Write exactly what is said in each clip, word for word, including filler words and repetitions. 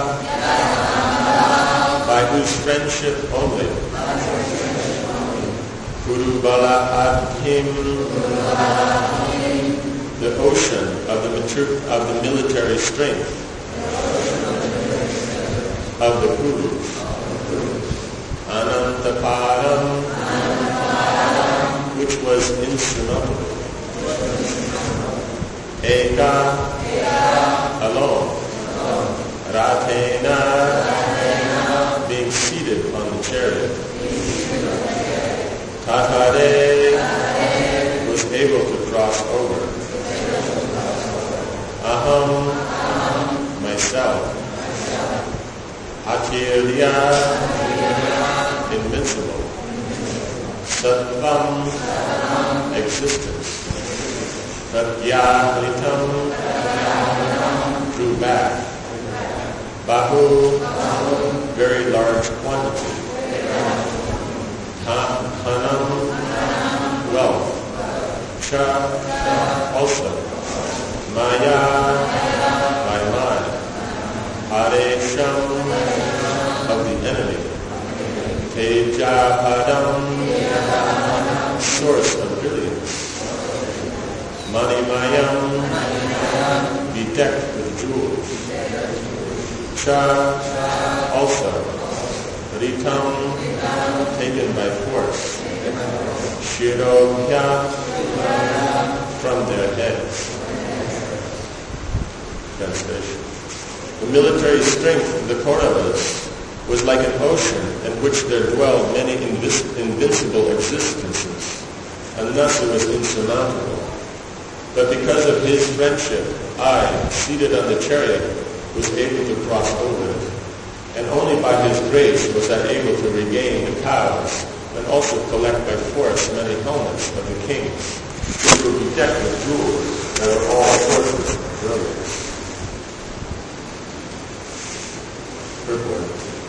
by whose friendship only Kurubala Adhim, the ocean of the, mater- of the military strength of the Kurus, Anantaparam, which was insurmountable, Eka, alone, Rathena, being seated on the chariot, Tatare, was able to cross over, Aham, myself, Atirya, invincible, Sattvam, existence, Pratyahritam, drew back, Bahu, very large quantity, Hanam, wealth, Cha, also, Maya, my mind, Haresham, of the enemy, Tejapadam, source of brilliance, Manimayam, bedecked with jewels, Cha, also, Ritam, taken by force, Shirobhya, from their heads. Translation. The military strength of the Kauravas was like an ocean in which there dwelled many invis- invincible existences, and thus it was insurmountable. But because of his friendship, I, seated on the chariot, was able to cross over it. And only by his grace was I able to regain the cows and also collect by force many helmets of the kings, which were bedecked with jewels that are all sources of brilliance. Purport.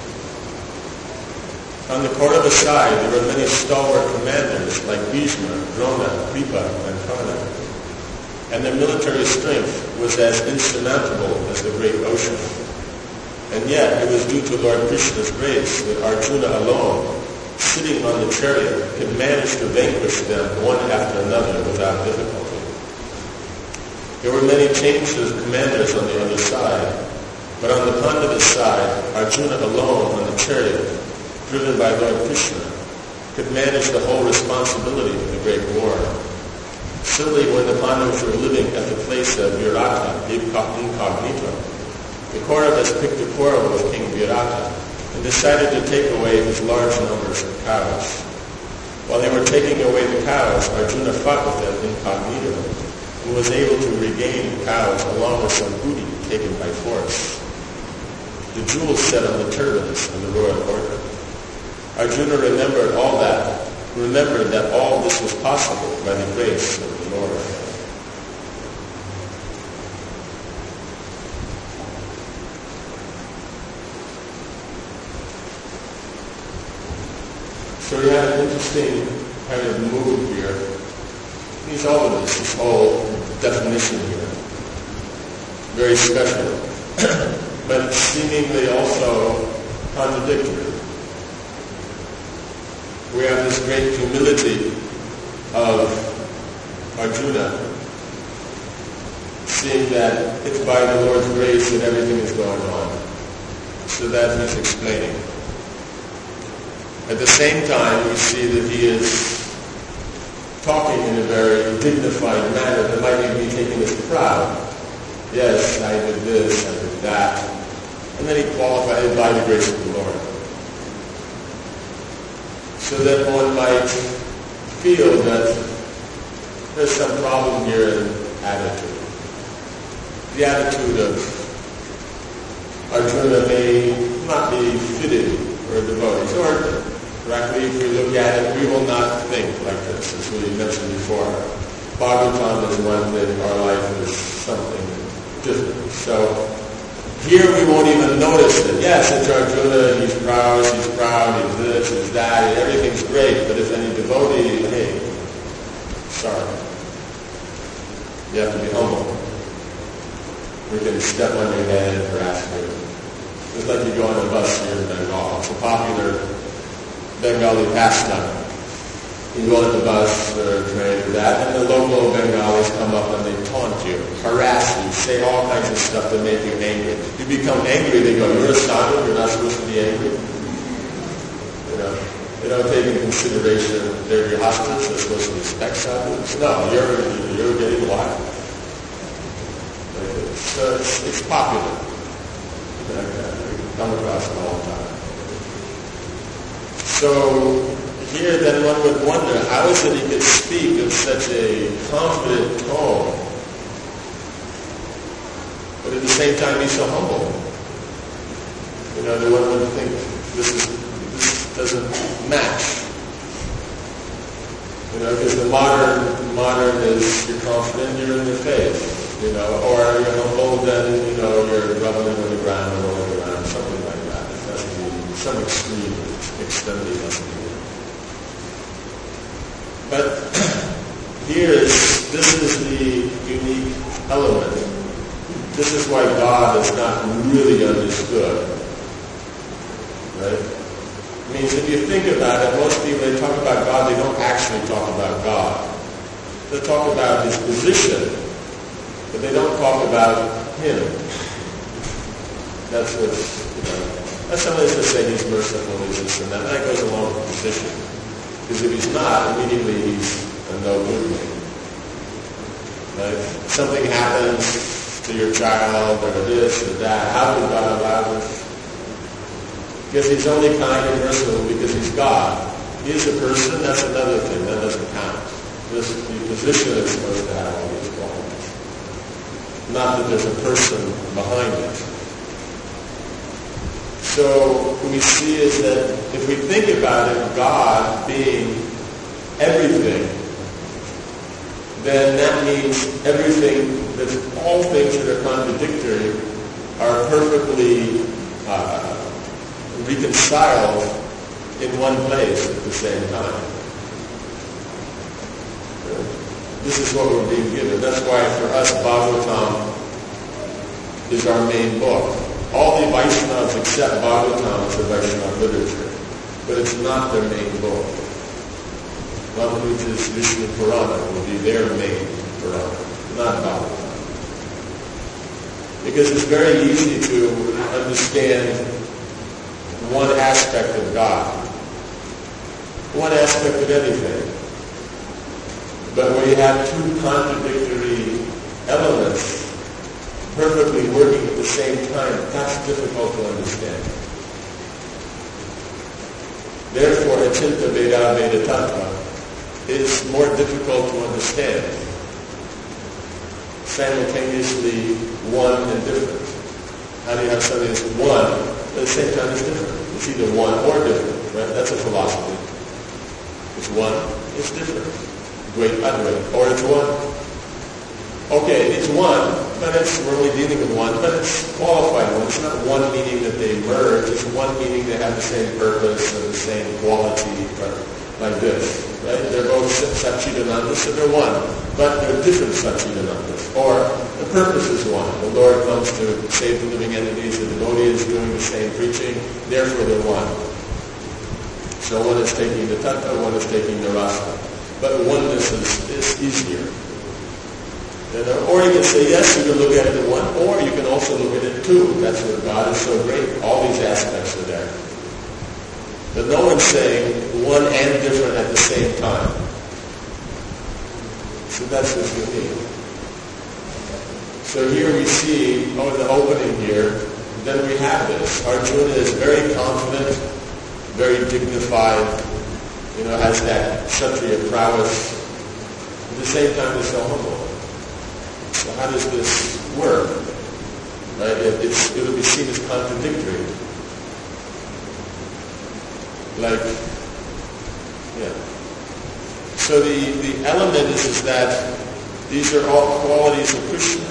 On the Kaurava side, there were many stalwart commanders like Bhishma, Drona, Kripa, and Karna. And their military strength was as insurmountable as the great ocean. And yet, it was due to Lord Krishna's grace that Arjuna alone, sitting on the chariot, could manage to vanquish them one after another without difficulty. There were many changes of commanders on the other side, but on the Pandava side, Arjuna alone on the chariot, driven by Lord Krishna, could manage the whole responsibility of the great war. Similarly, when the Pandavas were living at the place of Virata, incognito, the Kauravas picked a quarrel with King Virata and decided to take away his large numbers of cows. While they were taking away the cows, Arjuna fought with them incognito and was able to regain the cows along with some booty taken by force. The jewels set on the turbans of the royal order. Arjuna remembered all that, remembered that all this was possible by the grace of the Lord. So we have an interesting kind of move here. These all of this, this whole definition here, very special, but seemingly also contradictory. We have this great humility of Arjuna, seeing that it's by the Lord's grace that everything is going on. So that he's explaining. At the same time, we see that he is talking in a very dignified manner that might even be taken as proud. Yes, I did this, I did that. And then he qualified it by the grace of the Lord. So that one might feel that there's some problem here in attitude. The attitude of Arjuna may not be fitted for a devotee. Or correctly, if we look at it, we will not think like this, as we mentioned before. Bhagavatam is one thing, our life is something different. So here we won't even notice it. Yes, it's Arjuna, he's proud, he's proud, he's this, he's that, and everything's great. But if any devotee, hey, sorry. You have to be humble. We can step on your head and harass you. It's like you go on a bus here in Bengal. It's a popular Bengali pastime. You go on the bus or train or that, and the local Bengalis come up and they taunt you, harass you, say all kinds of stuff to make you angry. You become angry, they go, you're a sadhu, you're not supposed to be angry. You know, they don't take into consideration they're your hostages, they're supposed to respect sadhus. No, you're, you're getting wild. So it's, it's popular. You come across it all the time. So, here, then one would wonder, how is it he could speak in such a confident tone, but at the same time he's so humble? You know, the one would think this is this doesn't match. You know, because the modern modern is you're confident, you're in your faith, you know, or you're humble, then you know you're rubbing it on the ground or rolling around, something like that. It doesn't be some extreme extremity doesn't be. But here is, this is the unique element. This is why God is not really understood. Right? I mean, if you think about it, most people, they talk about God, they don't actually talk about God. They talk about his position, but they don't talk about him. That's what, you know, that's somebody to say he's merciful, he's this and that. That goes along with the position. Because if he's not, immediately he's a no good thing. Right? Something happens to your child, or this, or that. How could God allow this? Because he's only kind and merciful because he's God. He is a person, that's another thing. That doesn't count. This, the position is supposed to have all these qualities. Not that there's a person behind it. So what we see is that if we think about it, God being everything, then that means everything, that all things that are contradictory are perfectly uh, reconciled in one place at the same time. This is what we're being given. That's why for us, Bhagavatam is our main book. All the Vaishnavas accept Bhagavatam as a Vaishnava literature, but it's not their main book. Ramanuja's Vishnu Purana will be their main Purana, not Bhagavatam. Because it's very easy to understand one aspect of God, one aspect of anything. But when you have two contradictory elements perfectly working at the same time, that's difficult to understand. Therefore, Achinta Veda Veda Tattva is more difficult to understand. Simultaneously one and different. How do you have something that's one, but at the same time it's different? It's either one or different, right? That's a philosophy. It's one, it's different. Great, Advait, or it's one. Okay, it's one, but it's, we're only dealing with one, but it's qualified one. It's not one meaning that they merge, it's one meaning they have the same purpose and the same quality, like this, right? They're both Satchidananda, so they're one, but they're different Satchidanandas. Or the purpose is one. The Lord comes to save the living entities, the devotee is doing the same preaching, therefore they're one. So one is taking the tattva, one is taking the rasa. But oneness is, is easier. And, or you can say, yes, you can look at it in one, or you can also look at it two. That's where God is so great. All these aspects are there. But no one's saying one and different at the same time. So that's what's unique. So here we see, oh, in the opening here, then we have this. Arjuna is very confident, very dignified, you know, has that Kshatriya prowess. At the same time, he's so humble. So how does this work? Right? It, it's, it'll be seen as contradictory. Like, yeah. So the, the element is, is that these are all qualities of Krishna.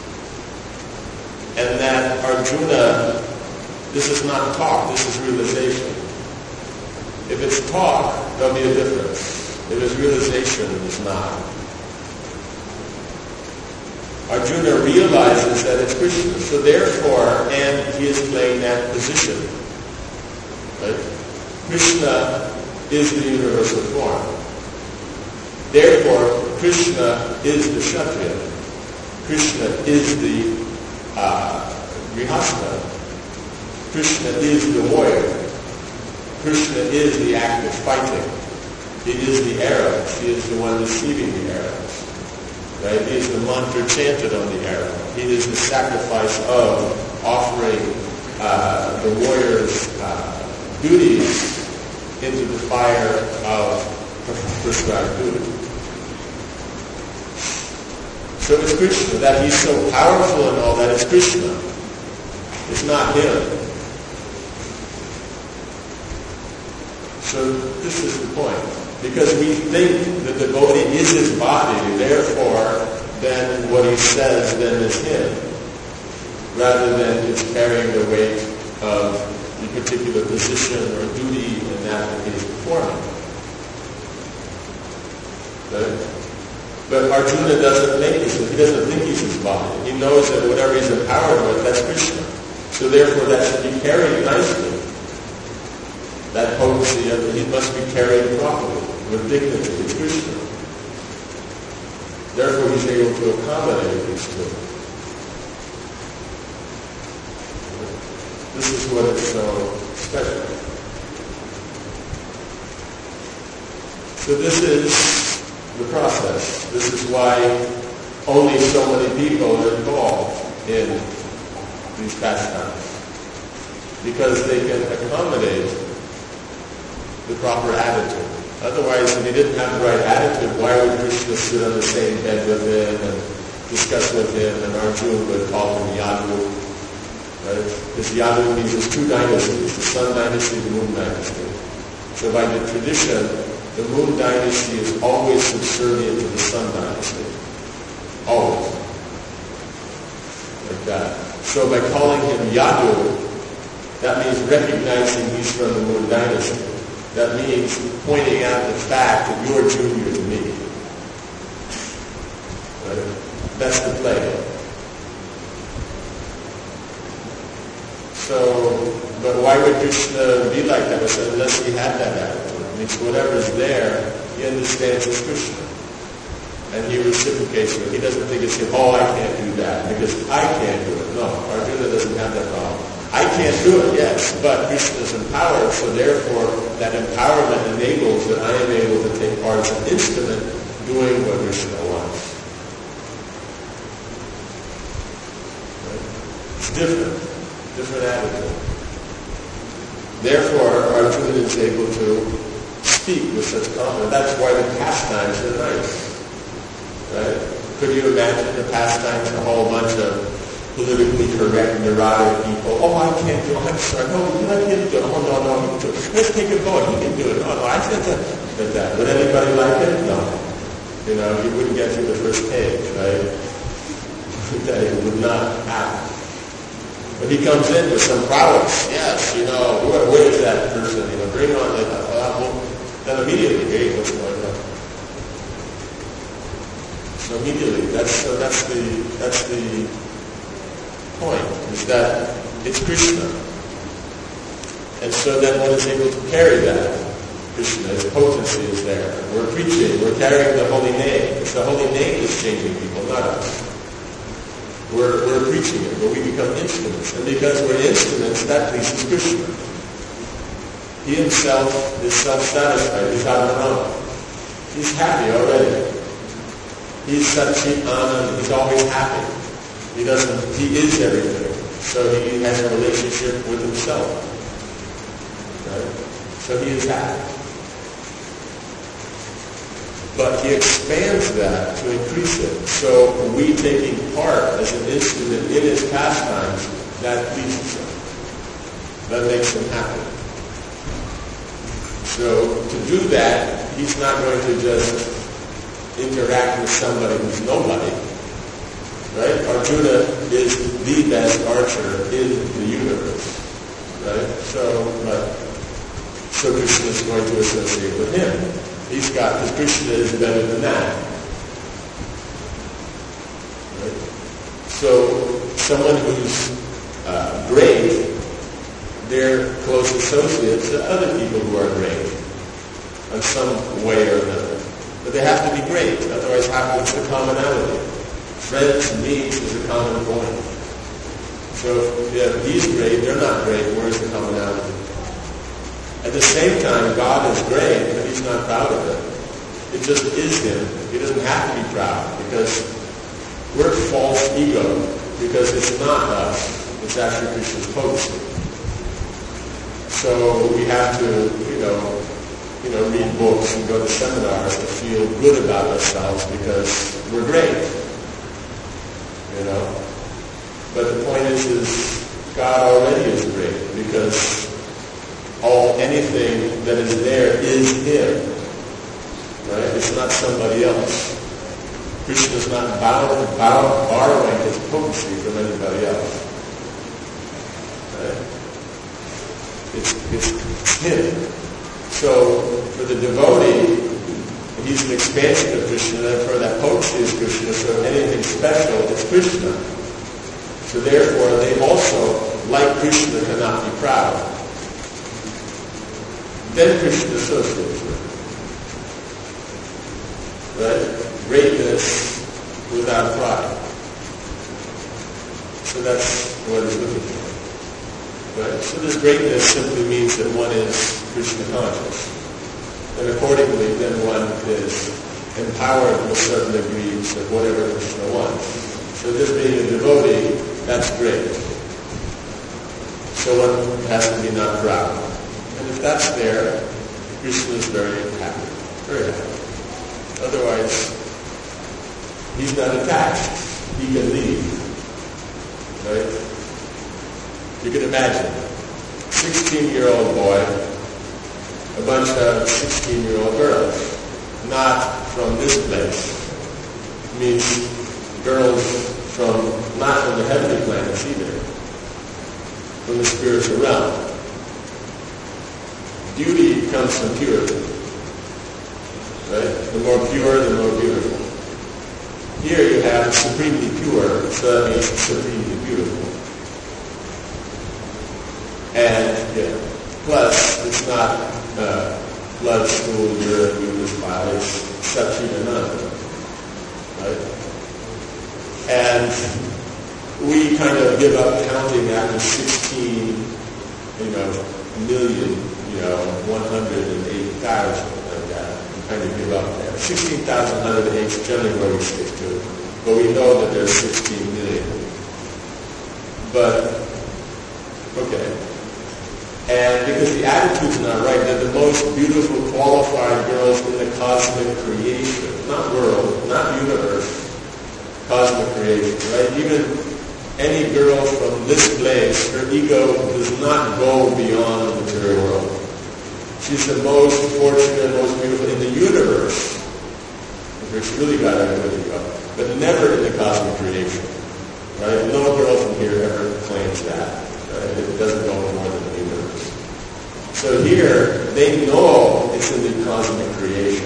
And that Arjuna, this is not talk, this is realization. If it's talk, there'll be a difference. If it's realization, it's not. Arjuna realizes that it's Krishna. So therefore, and he is playing that position. Right? Krishna is the universal form. Therefore, Krishna is the Kshatriya. Krishna is the uh, Grihastha. Krishna is the warrior. Krishna is the act of fighting. He is the arrows. He is the one receiving the arrows. Right? He is the mantra chanted on the arrow. He is the sacrifice of offering uh, the warrior's uh, duties into the fire of prescribed duty. So it's Krishna. That he's so powerful and all that is Krishna. It's not him. So this is the point. Because we think the devotee is his body, therefore, then what he says then is him, rather than it's carrying the weight of the particular position or duty in that that he's performing. Right? But Arjuna doesn't think he's, he doesn't think he's his body. He knows that whatever he's empowered with, that's Krishna. So therefore that should be carried nicely. That potency, he must be carried properly, with dignity. It's Krishna. Therefore he's able to accommodate these two. This is what is so special. So this is the process. This is why only so many people are involved in these pastimes. Because they can accommodate the proper attitude. Otherwise, if he didn't have the right attitude, why would Krishna sit on the same bed with him and discuss with him, and Arjuna would call him Yadu? Right? Because Yadu means there's two dynasties, the Sun Dynasty and the Moon Dynasty. So by the tradition, the Moon Dynasty is always subservient to the Sun Dynasty. Always. Like that. So by calling him Yadu, that means recognizing he's from the Moon Dynasty. That means pointing out the fact that you're junior to me. Right? That's the play. So, but why would Krishna be like that? Unless he had that attitude. It means whatever's there, he understands as Krishna. And he reciprocates it. He doesn't think it's him, oh, I can't do that because I can't do it. No, Arjuna doesn't have that problem. I can't do it, yes, but Krishna is empowered, so therefore that empowerment enables that I am able to take part as an instrument doing what Krishna wants. Right? It's different, different attitude. Therefore, Arjuna is able to speak with such confidence. That's why the pastimes are nice. Right? Could you imagine the pastimes, a whole bunch of politically correct, neurotic people? Oh, I can't do it. I'm sorry. No, let him do it. Oh, no, no, he can do it. Let's take it going. He can do it. Oh, no, I can't do that. Would anybody like it? No. You know, he wouldn't get through the first page, right? That he would not happen. But he comes in with some prowess. Yes, you know, where, where is that person? You know, bring on it. Uh, then immediately, hey, what's going on? So immediately, that's so that's the that's the point, is that it's Krishna. And so then one is able to carry that. Krishna, his potency is there. We're preaching, we're carrying the holy name. It's the holy name that's changing people, not us. We're, we're preaching it, but we become instruments. And because we're instruments, that pleases Krishna. He himself is self-satisfied. He's Atmanam. He's happy already. He's Satchit Anand. He's always happy. He doesn't, he is everything. So he has a relationship with himself. Right? So he is happy. But he expands that to increase it. So we taking part as an instrument in his pastimes, that pleases him. That makes him happy. So to do that, he's not going to just interact with somebody who's nobody. Right? Arjuna is the best archer in the universe. Right? So, but, so Krishna is going to associate with him. He's got, because Krishna is better than that. Right? So someone who's uh, great, they're close associates to other people who are great in some way or another. But they have to be great, otherwise how what's the commonality? Friends meet is a common point. So if he's great, they're not great, where's the commonality? At the same time, God is great, but he's not proud of it. It just is him. He doesn't have to be proud, because we're false ego, because it's not us. It's actually Krishna's potency. So we have to, you know, you know, read books and go to seminars to feel good about ourselves because we're great. You know? But the point is, is God already is great, because all anything that is there is him. Right? It's not somebody else. Krishna is not bound, bound, borrowing his potency from anybody else. Right? It's, it's him. So for the devotee, he's an expansion of Krishna, and therefore that potency is Krishna, so anything special is Krishna. So therefore they also, like Krishna, cannot be proud. Then Krishna associates with it. Right? Greatness without pride. So that's what he's looking for. Right? So this greatness simply means that one is Krishna conscious. And accordingly, then one is empowered with certain degrees of whatever Krishna wants. So just being a devotee, that's great. So one has to be not proud. And if that's there, Krishna is very happy. Very happy. Otherwise, he's not attached. He can leave. Right? You can imagine, sixteen-year-old boy, a bunch of sixteen-year-old girls, not from this place. It means girls from, not from the heavenly planets either, from the spiritual realm. Beauty comes from purity. Right? The more pure, the more beautiful. Here you have supremely pure, so that means supremely beautiful. And, yeah, plus, it's not uh, blood, stool, urine, mucus, bile, it's Satchita Nanda. Right? And we kind of give up counting after sixteen, you know, million, you know, one hundred eight thousand, like that. We kind of give up there. sixteen thousand one hundred eight is generally where we stick to. But we know that there's sixteen million. But, okay. And because the attitude's not right, they're the most beautiful, qualified girls in the cosmic creation. Not world, not universe, cosmic creation, right? Even any girl from this place, her ego does not go beyond the material world. She's the most fortunate, most beautiful in the universe. She's really got a good ego. But never in the cosmic creation. Right? No girl from here ever claims that. Right? It doesn't go more than the universe. So here, they know it's in the cosmic creation.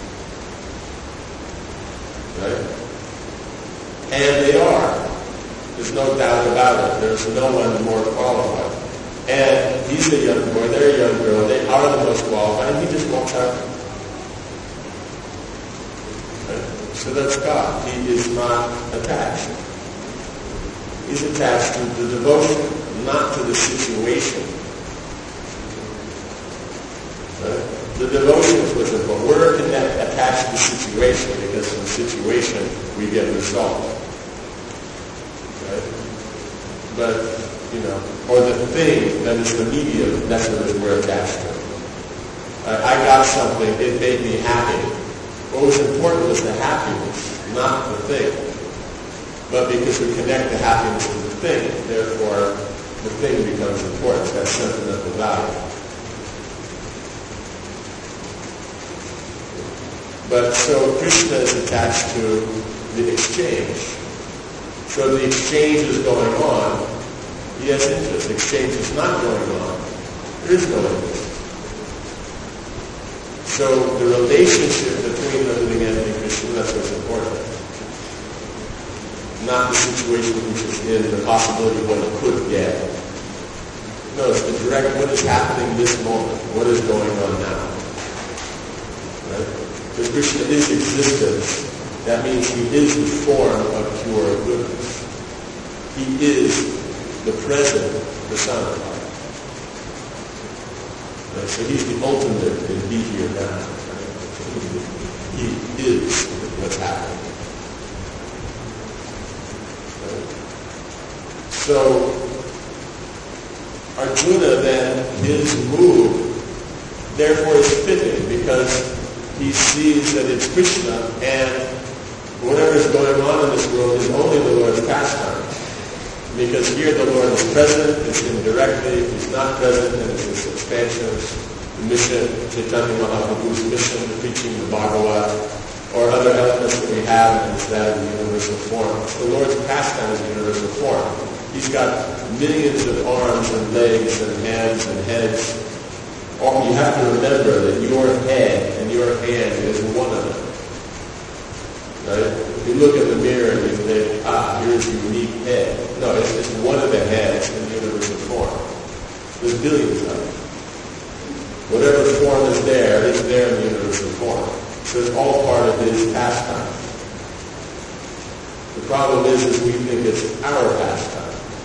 Right? And they are. There's no doubt about it. There's no one more qualified. And he's a young boy, they're a young girl, they are the most qualified, and he just walks out. Right? So that's God. He is not attached. He's attached to the devotion, not to the situation. Right? The devotion is what's important. We're connect, attached to the situation because from the situation we get result. Right? But, you know, or the thing that is the medium, that's what we're attached to. I, I got something, it made me happy. What was important was the happiness, not the thing. But because we connect the happiness to the thing, therefore the thing becomes important. That's sentimental value. But so Krishna is attached to the exchange. So the exchange is going on. He has interest. Exchange is not going on. There is no interest. So the relationship between the living entity and Krishna, that's what's important. not the situation which is in the possibility of what it could get. No, it's the direct, what is happening this moment, what is going on now. Right? Because Krishna is existence. That means he is the form of pure goodness. He is the present personified. Right? So he's the ultimate in be here now. Right? He is what's happening. Right? So Arjuna then, his move, therefore is fitting because he sees that it's Krishna and whatever is going on in this world is only the Lord's pastime. Because here the Lord is present, it's indirectly, if he's not present, then it's his expansion, the mission, Chaitanya Mahaprabhu's mission, preaching the Bhagavad, or other elements that we have, and it's that of the universal form. The Lord's pastime is the universal form. He's got millions of arms and legs and hands and heads. You have to remember that your head and your hand is one of them. Right? If you look in the mirror and you think, ah, here's a unique head. No, it's just one of the heads in the universal form. There's billions of them. Whatever form is there, is there in the universal form. So it's all part of his pastime. The problem is, is we think it's our pastime.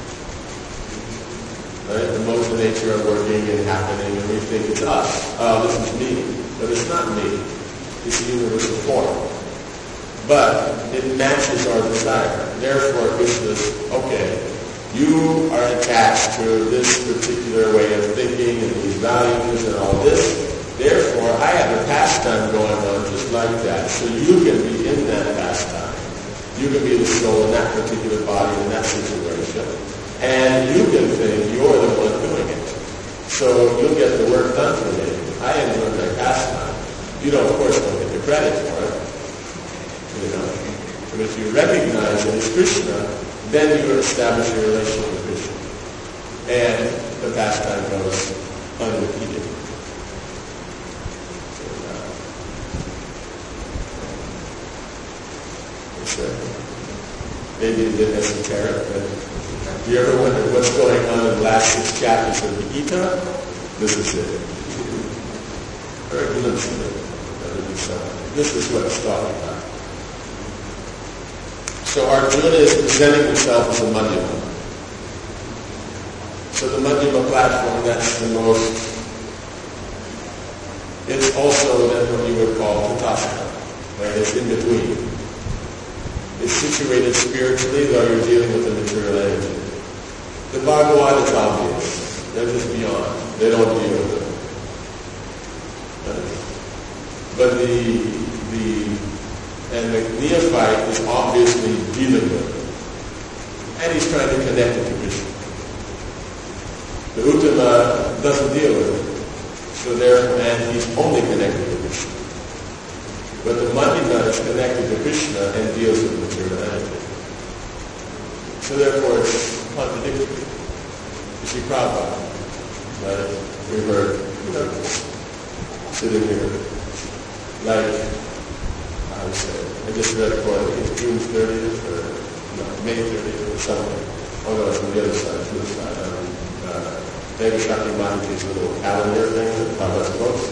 Right? The modes of nature are working and happening, and we think it's us. Oh, this is me. But it's not me. It's the universal form. But it matches our desire. Therefore, Krishna says, okay, you are attached to this particular way of thinking and these values and all this. Therefore, I have a pastime going on just like that. So you can be in that pastime. You can be the soul in that particular body in that situation. And you can think you're the one doing it. So you'll get the work done for me. I am doing my pastime. You don't, of course, don't get the credit for it. You know. But if you recognize that it's Krishna, then you establish a relationship with Krishna. And the pastime goes unrepeated. So, maybe a bit esoteric, but do you ever wonder what's going on in the last six chapters of the Gita? This is it. Or a glimpse of it. That would be something. This is what it's talking about. So Arjuna is presenting himself as a Madhyama. So the Madhyama platform, that's the most, it's also then what you would call Tathagata. Right? It's in between. It's situated spiritually, though you're dealing with the material energy. The Bhagavad is obvious. They're just beyond. They don't deal with it. But the the and the neophyte is obviously dealing with it. And he's trying to connect it to Krishna. The Uttama doesn't deal with it. So therefore, and he's only connected to Krishna. But the Madhyama is connected to Krishna and deals with material energy. So therefore it's contradictory. You see Prabhupada, right? We heard, you know, sitting here, like, I would say, I just read a quote, it's June thirtieth or no, May thirtieth or something. Oh no, it's on the other side, to the side. Um, uh, Maybe Shakti Mataji's little calendar thing that Prabhupada's books.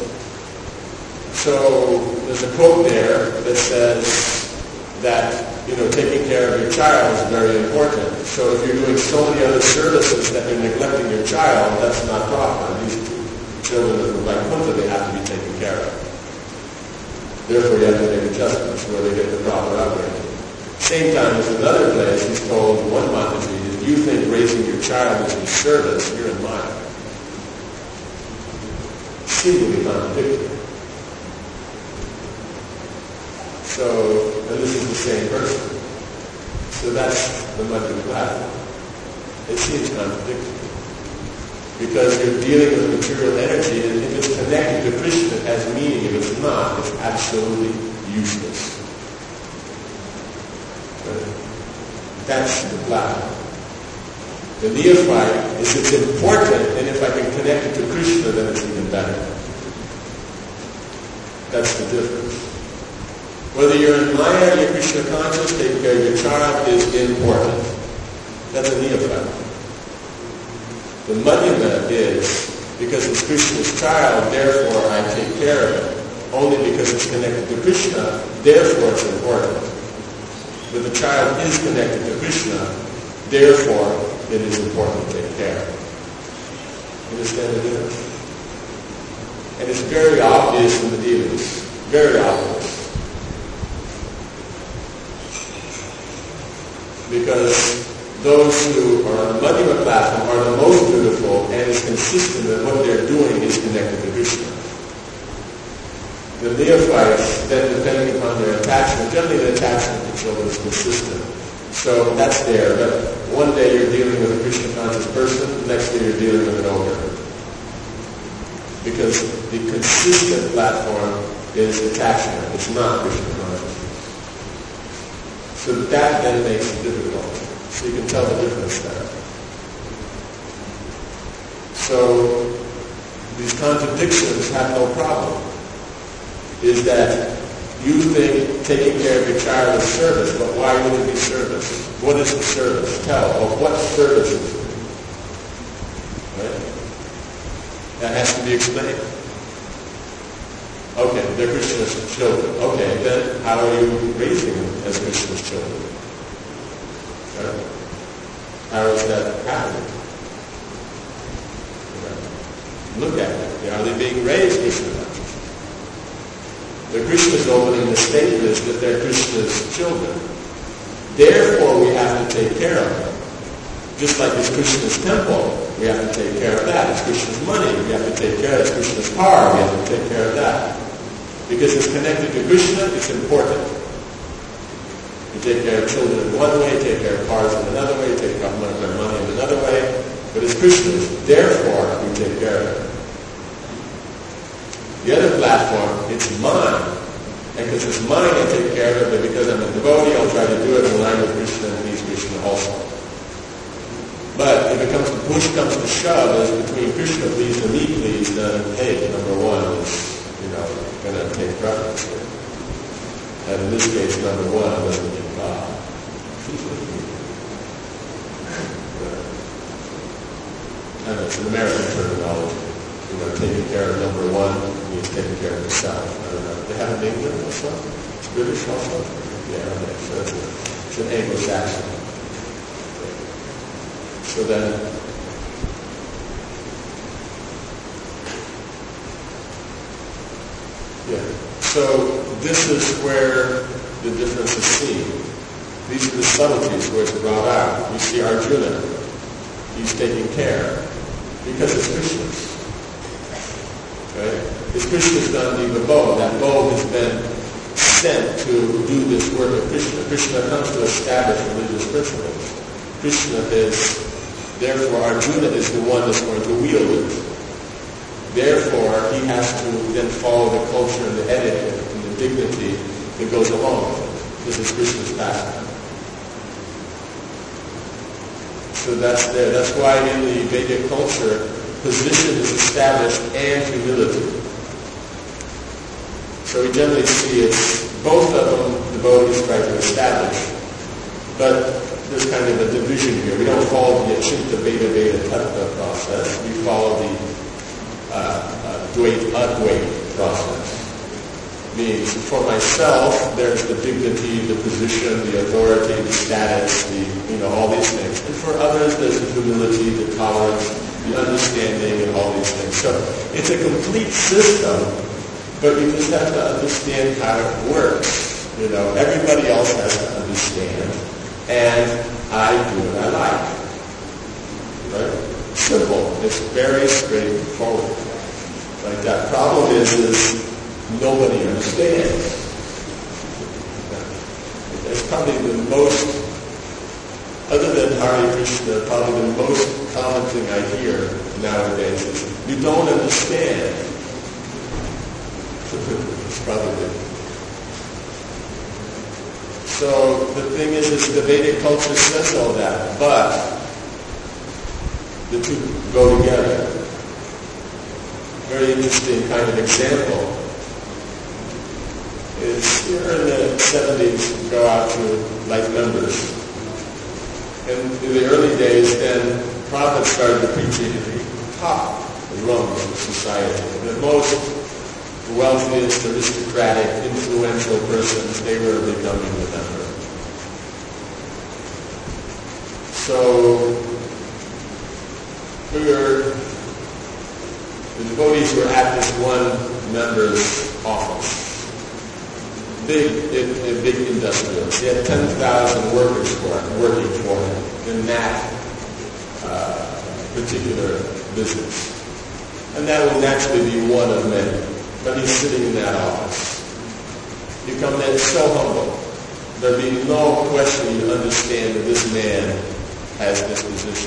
So there's a quote there that says that, you know, taking care of your child is very important. So if you're doing so many other services that you're neglecting your child, that's not proper. These children of the Vaikuntha, they have to be taken care of. Therefore, you have to make adjustments where they get the proper upbringing. Same time as another place, he's told one Mataji, if you think raising your child is your service, you're in line. Seemingly contradictory. So, and this is the same person. So that's the Madhyama platform. It seems contradictory. Because you're dealing with material energy, and if it's connected to Krishna, it has meaning. If it's not, it's absolutely useless. That's the platform. The neophyte is it's important, and if I can connect it to Krishna, then it's even better. That's the difference. Whether you're in Maya or you're Krishna conscious, taking care of your child is important. That's a neophyte. The Madhyama is, because it's Krishna's child, therefore I take care of it. Only because it's connected to Krishna, therefore it's important. But the child is connected to Krishna, therefore it is important to take care of. Understand the difference? And it's very obvious in the devotees. Very obvious. Because those who are on the Madhyama platform are the most beautiful, and it's consistent that what they're doing is connected to Krishna. The neophytes, then depending upon their attachment, generally the attachment to children is consistent. So that's there, but one day you're dealing with a Krishna conscious person, the next day you're dealing with an ogre. Because the consistent platform is attachment, it's not Krishna conscious. So that then makes it difficult. So you can tell the difference there. So these contradictions have no problem. Is that you think taking care of your child is service, but why would it be service? What is the service? Tell, of what service is it? Right? That has to be explained. Okay, they're Krishna's children. Okay, then how are you raising them as Krishna's children? Right? How is that happening? Right? Look at it. Are they being raised Krishna? The Krishna's opening the statement that they're Krishna's children. Therefore, we have to take care of them. Just like it's Krishna's temple, we have to take care of that. It's Krishna's money, we have to take care of it. It's Krishna's car, we have to take care of that. Because it's connected to Krishna, it's important. You take care of children in one way, take care of cars in another way, take care of their money in another way. But it's Krishna's. Therefore, we take care of it. The other platform, it's mine. And because it's mine, I take care of it, but because I'm a devotee, I'll try to do it in line with Krishna and he's Krishna also. But if it comes to push comes to shove, as between Krishna please and me please, then hey, number one is, you know, going to take preference here. And in this case, number one doesn't mean God. I know, it's an American terminology. You know, taking care of number one means taking care of yourself. I don't know. They have an England also? It's British also? Yeah, okay. So it's, a, it's an Anglo-Saxon. So then, yeah. So this is where the difference is seen. These are the subtleties where it's brought out. You see Arjuna. He's taking care because it's Krishna's. Right? If Krishna's done the bow, that bow has been sent to do this work of Krishna. Krishna comes to establish religious principles. Krishna is, therefore Arjuna is the one that's going to wield it. Therefore, he has to then follow the culture and the etiquette and the dignity that goes along with it. This is Krishna's pastime. So that's there. That's why in the Vedic culture, position is established and humility. So we generally see it's both of them devotees try to establish. But there's kind of a division here. We don't follow the Achinta Veda Veda Tattva process. We follow the uh, uh, Dvait Advait process. Means for myself, there's the dignity, the position, the authority, the status, the, you know, all these things. And for others, there's the humility, the tolerance, the understanding, and all these things. So it's a complete system, but you just have to understand how it works. You know, everybody else has to understand, and I do what I like. Right? Simple. It's very straightforward. Like that problem is, is nobody understands. It's probably the most, other than Hare Krishna, probably the most common thing I hear nowadays is, you don't understand. It's probably it. So the thing is, is the Vedic culture says all that, but the two go together. Very interesting kind of example is here in the seventies go out to like members. And in the early days, then prophets started preaching at the top rung of society. The most wealthiest, aristocratic, influential persons, they were becoming the member. So we were, the devotees were at this one member's office. Big, big, big industrialist. He had ten thousand workers for him, working for him in that uh, particular business. And that will naturally be one of many. But he's sitting in that office. You come in so humble. There'll be no question you understand that this man has this position.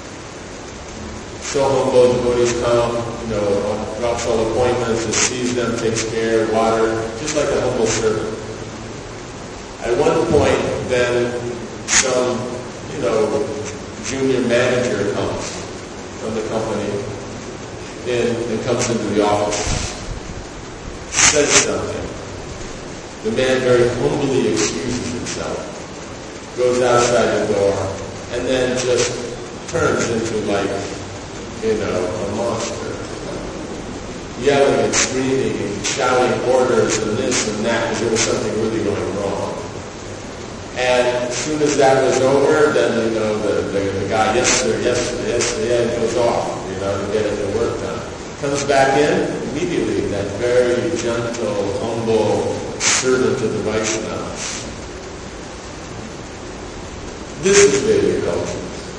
So humble, devotees come, you know, drops all appointments, just sees them, takes care, water, just like a humble servant. At one point, then, some, you know, junior manager comes from the company in and comes into the office, says something. The man very humbly excuses himself, goes outside the door, and then just turns into like, you know, a monster. Yelling and screaming and shouting orders and this and that because there was something really going wrong. And as soon as that was over, then, you know, the, the, the guy, yes sir, yes sir, yes sir, yeah, it goes off, you know, to get the work done. Comes back in, immediately, that very gentle, humble servant of the Vaishnavas. This is Vedic culture.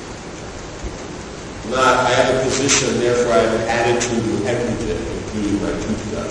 Not, I have a position, therefore I have an attitude of everything, including my toothbrush.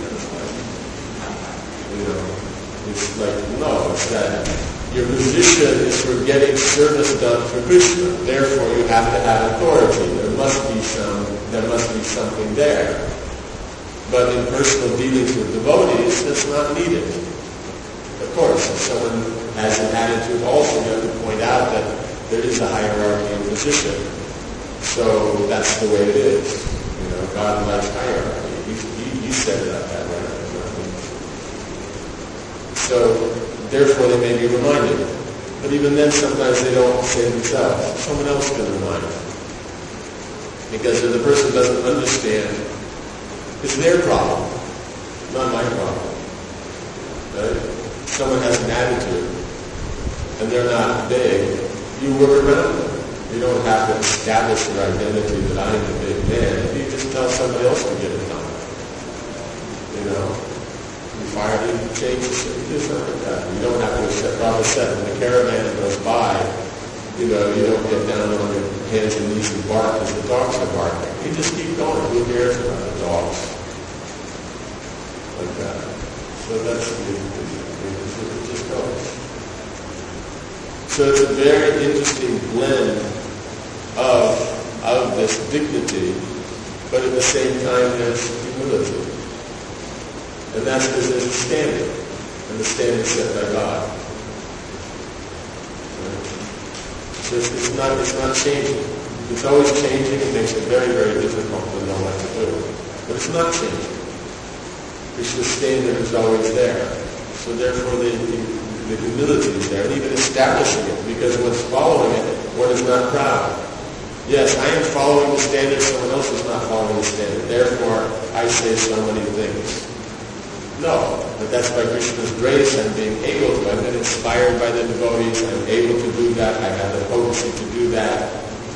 You know, it's like, no, it's that your position is for getting service done for Krishna. Therefore, you have to have authority. There must be some, there must be something there. But in personal dealings with devotees, that's not needed. Of course, if someone has an attitude, also you have to point out that there is a hierarchy of position. So that's the way it is. You know, God likes hierarchy. He, he, he set it up that way. So, therefore they may be reminded. But even then, sometimes they don't say themselves. Someone else can remind them. Because if the person doesn't understand, it's their problem, not my problem. Right? Someone has an attitude, and they're not big, you work around them. You don't have to establish your identity that I am a big man. You just tell somebody else to get it done. You know? You fire it, you change it, you do something like that. You don't have to set, Prabhupada said, when the caravan goes by, you know, you don't get down on your hands and knees and bark as the dogs are barking. You just keep going. Who cares about the dogs? Like that. So that's the, it just goes. So it's a very interesting blend of, of this dignity, but at the same time there's humility. And that's because there's a standard, and the standard is set by God. So it's, it's not it's not changing. It's always changing. It makes it very, very difficult to know what to do. But it's not changing. Krishna's standard is always there. So therefore the, the, the humility is there, and even establishing it, because what's following it, one is not proud. Yes, I am following the standard, someone else is not following the standard. Therefore, I say so many things. No, but that's by Krishna's grace. I'm being able to. I've been inspired by the devotees. I'm able to do that. I have the potency to do that.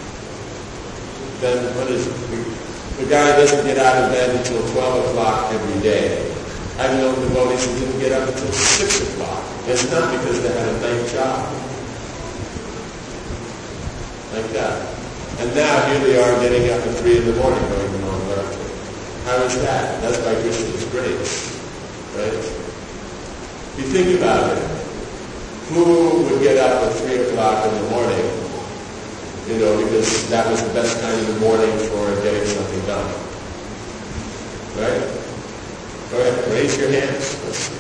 Then what is it? The guy doesn't get out of bed until twelve o'clock every day. I've known devotees who didn't get up until six o'clock. It's not because they had a night job. Like that. And now here they are getting up at three in the morning going to Mount Bharati. How is that? That's by Krishna's grace. Right? If you think about it, who would get up at three o'clock in the morning, you know, because that was the best time in the morning for getting something done? Right? Go ahead, raise your hands. Let's see.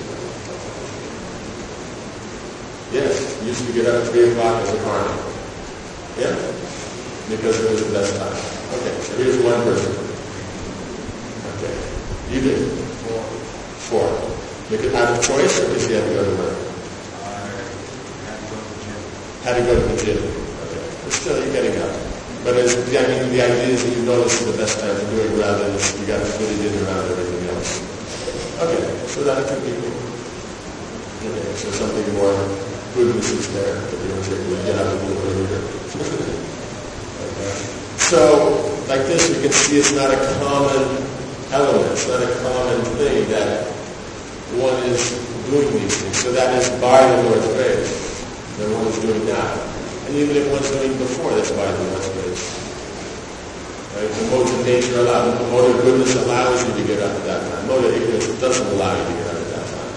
Yes, used to get up at three o'clock as a carnal. Yeah? Because it was the best time. Okay, so here's one person. Okay. You did. Four. Four. Because out of choice, or because he had to go to work? I had to go to the gym. Had to go to the gym. Okay. But still, you're getting up. But as, I mean, the idea is that you notice the best time to do it rather than you got to fit it in around everything else. Okay, so that could be cool. Okay, so something more goodness is there that you want to get out of the earlier. Okay. So, like this, we can see it's not a common element. It's not a common thing that one is doing these things. So that is by the Lord's grace. That one is doing that. And even if one's doing before, that's by the Lord's grace. Right? The modes of nature allow, the mode of goodness allows you to get up at that time. The mode of ignorance doesn't allow you to get up at that time.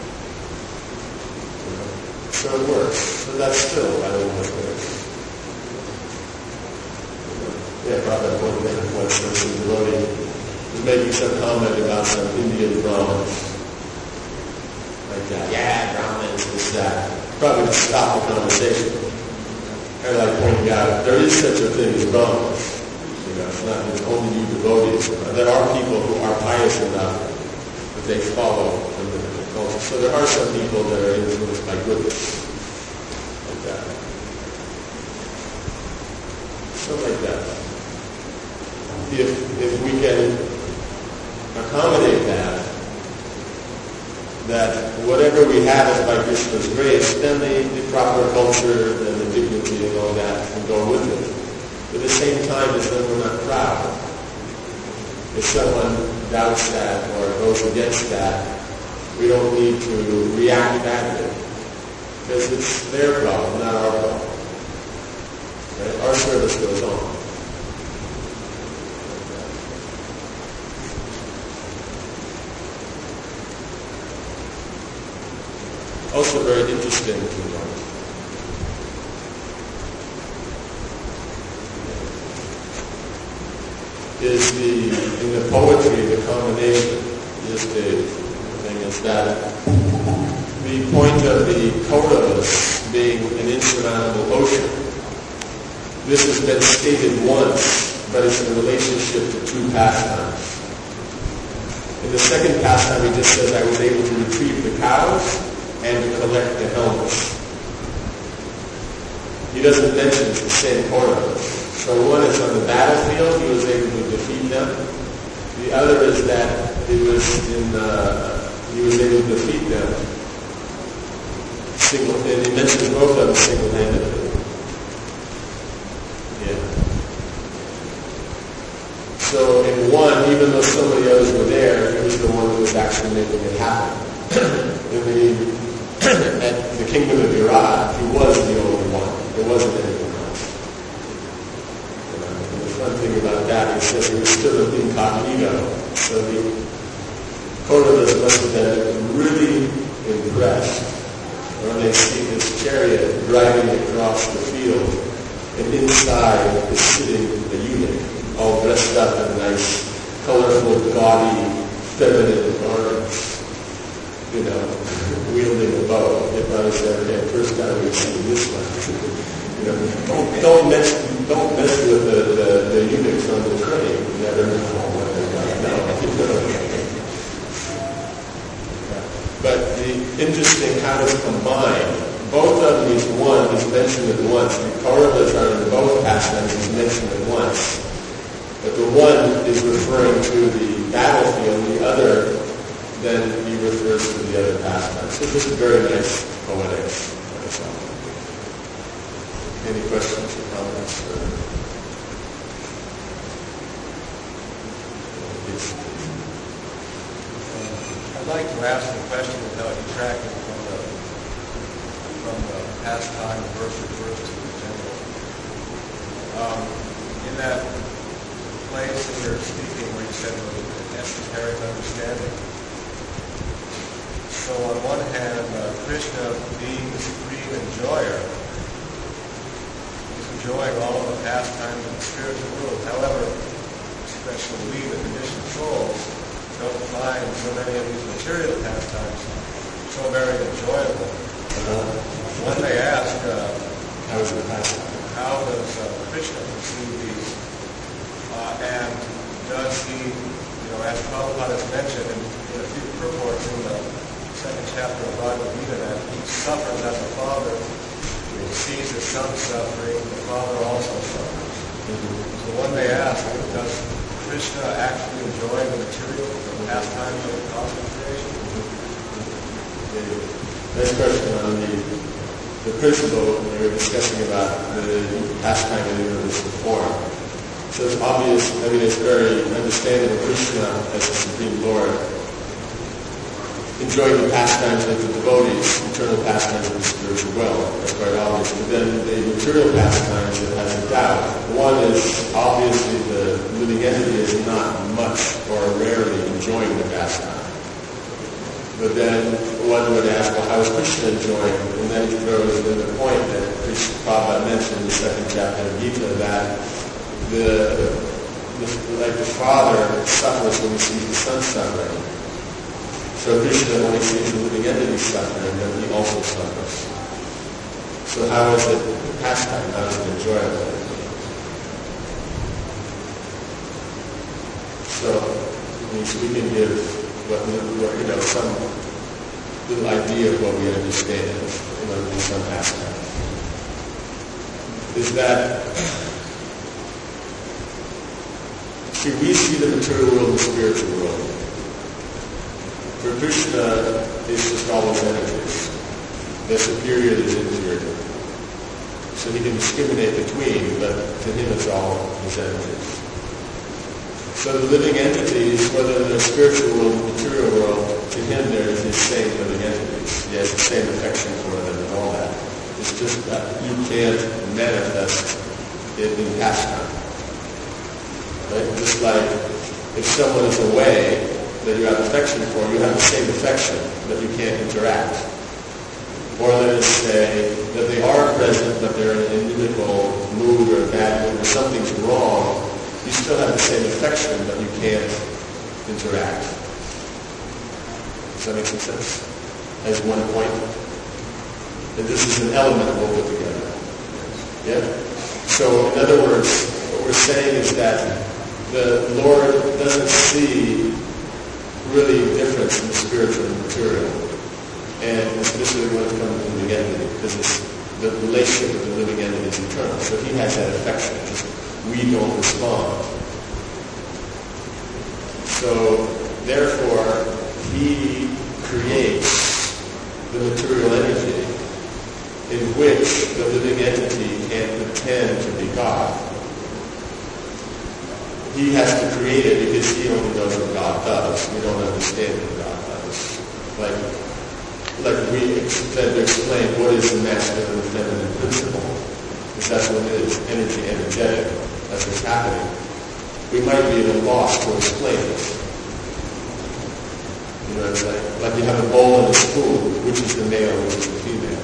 So it works. So that's still by the Lord's grace. Yeah, Prabhupada pointed out once there was a devotee was making some comment about some Indian Brahmins. Like that. Yeah, Brahmins, this, that. Probably just stop the conversation. Kind of like pointing out, there is such a thing as Brahmins. You know, it's not it's only you devotees. There are people who are pious enough that they follow the culture. So there are some people that are influenced by goodness. Like that. So like that. If, if we can accommodate that, that whatever we have is by Krishna's grace, then the, the proper culture and the dignity and all that can go with it. But at the same time, as then we're not proud. If someone doubts that or goes against that, we don't need to react badly. Because it's their problem, not our problem. Right? Our service goes on. Also very interesting to learn. Is the, in the poetry, the combination, is the thing is that the point of the Kauravas being an insurmountable ocean, this has been stated once, but it's in relationship to two pastimes. In the second pastime, he just says, I was able to retrieve the cows and to collect the helmets. He doesn't mention it's the same Kauravas. So one is on the battlefield, he was able to defeat them. The other is that he was in, uh, he was able to defeat them single, and he mentions both of them single-handedly. Yeah. So in one, even though so many others were there, he was the one who was actually making it happen. in the At the kingdom of Virat, he was the only one. There wasn't anyone else. And the fun thing about that, he says he was still incognito. So the Kauravas must have been really impressed when they see this chariot driving across the field, and inside is sitting a eunuch, all dressed up in nice, colorful, gaudy, feminine garments. You know, wielding a bow. If I was there, okay, first time we've seen this one. you know, don't don't mess don't mess with the, the, the eunuchs on the train. You never know what they're going to know. But the interesting how it's combined. Both of these, one is mentioned at once. The Kauravas are in both pastimes, is mentioned at once. But the one is referring to the battlefield, the other then he refers to the other pastime. So this is very nice poetics. Any questions or comments? I'd like to ask a question without detracting from the from the pastime verse refers to the general. Um, in that place that you're speaking where you said the esoteric understanding. So on one hand, uh, Krishna, being the supreme enjoyer, is enjoying all of the pastimes of the spiritual world. However, especially we, the conditioned souls, don't find so many of these material pastimes so very enjoyable. Uh, when they ask, uh, how is it pastime? How does uh, Krishna perceive these? Uh, and does he, you know, as Prabhupada has mentioned in, in a few purports in the second chapter of Bhagavad Gita that he suffers as a father. He sees his son suffering, the father also suffers. Mm-hmm. So one may ask, does Krishna actually enjoy the material pastimes of cosmic creation? Next question on the, the principle we were discussing about the pastime of the universal form. So it's obvious, I mean it's very understandable Krishna as the Supreme Lord enjoying the pastimes of the devotees, eternal pastimes of the spiritual world. That's quite obvious. But then the material pastimes, it has a doubt. One is obviously the living entity is not much or rarely enjoying the pastime. But then one would ask, well, how is Krishna enjoying? And then he throws in the point that Krishna Prabhupada mentioned in the second chapter of Gita that the, the like the father suffers when he sees the son suffering. So Krishna, when he sees the living entity suffering, then he also suffers. So how is it pastime? How is it enjoyable? So, I mean, so we can give what, what you know, some little idea of what we understand, you know, in some aspect. Is that see, we see the material world and the spiritual world. For Krishna, it's just always energies. The superior is inferior. So he can discriminate between, but to him it's all his energies. So the living entities, whether in the spiritual world or the material world, to him there is the same living entities. He has the same affection for them and all that. It's just that you can't manifest it in pastime. Right? Just like if someone is away, that you have affection for, you have the same affection, but you can't interact. Or let us say that they are present, but they're in an inimical mood or a bad mood, or something's wrong, you still have the same affection, but you can't interact. Does that make some sense? As one point. And this is an element we'll put together. Yeah? So, in other words, what we're saying is that the Lord doesn't see really difference in the spiritual and material, and especially when it comes to the living entity, because it's, the relationship with the living entity is eternal. So he has that affection, just we don't respond. So therefore, he creates the material energy in which the living entity can pretend to be God. He has to create it because he only knows what God does. We don't understand what God does. Like, like we said to explain what is the masculine and feminine principle. Because that's what it is, energy, energetic. That's what's happening. We might be at a loss to explain it. You know, it's like, like you have a bowl and a spoon, which is the male, which is the female.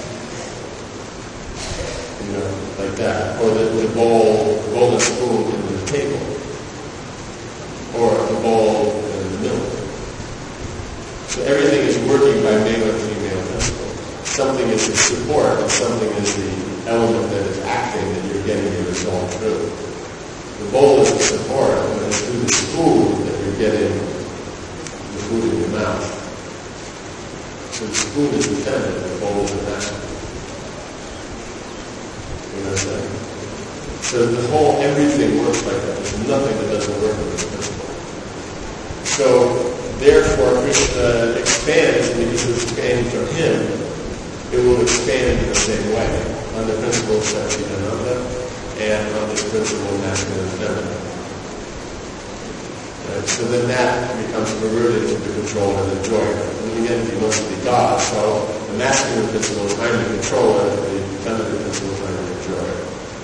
You know, like that. Or the, the bowl, bowl and spoon in the table. Or the bowl and the milk. So everything is working by male and female principle. Something is the support, and something is the element that is acting that you're getting your result through. The bowl is the support, and it's through the spoon that you're getting the food in your mouth. So the spoon is the feminine, the bowl is the masculine. You know what I'm saying? So the whole, everything works like that. There's nothing that doesn't work in this principle. So, therefore, Krishna expands, and because it's expanding from him, it will expand in the same way, on the principle of Satchitananda, and on this principle of masculine and feminine. Right? So then that becomes perverted to the control and the enjoyer. The living entity must be God, so the masculine principle is I'm the controller, and the feminine principle is I'm the enjoyer.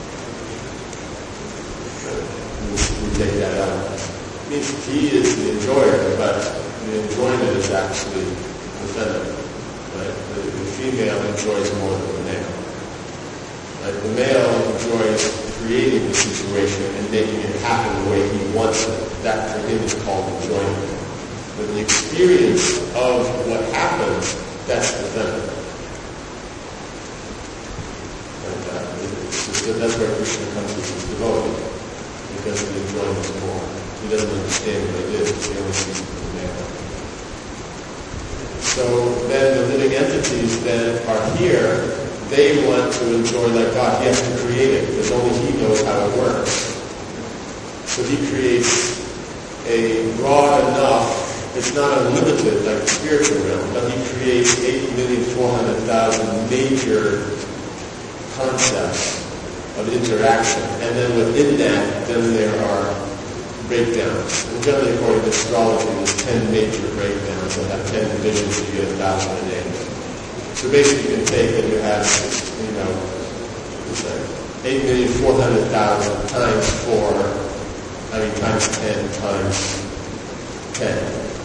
We take that out. It means he is the enjoyer, but the enjoyment is actually the feminine. Right? The, the female enjoys more than the male. Right? The male enjoys creating the situation and making it happen the way he wants it. That for him is called enjoyment. But the experience of what happens, that's the feminine. Right? That, it's just, that's where Krishna comes with his devotee. Because the enjoyment is more. He doesn't understand what it is, he only sees it with the male. so then the living entities then are here. They want to enjoy like God. He has to create it because only He knows how it works. So He creates a broad enough, it's not unlimited like the spiritual realm, but He creates eight million four hundred thousand major concepts of interaction. And then within that, then there are breakdowns. And generally, according to astrology, there's ten major breakdowns that have ten divisions, so you get a thousand a day. So basically, you can take and you have, you know, what's that? eight million four hundred thousand times four, I mean, times ten times ten.